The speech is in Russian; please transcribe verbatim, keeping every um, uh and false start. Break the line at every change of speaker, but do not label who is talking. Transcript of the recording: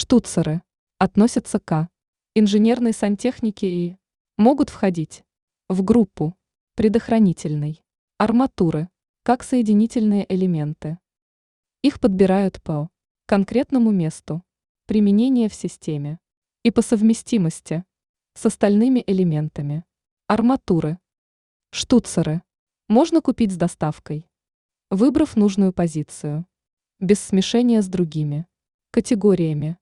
Штуцеры относятся к инженерной сантехнике и могут входить в группу предохранительной арматуры как соединительные элементы. Их подбирают по конкретному месту применения в системе и по совместимости с остальными элементами арматуры. Штуцеры можно купить с доставкой, выбрав нужную позицию, без смешения с другими категориями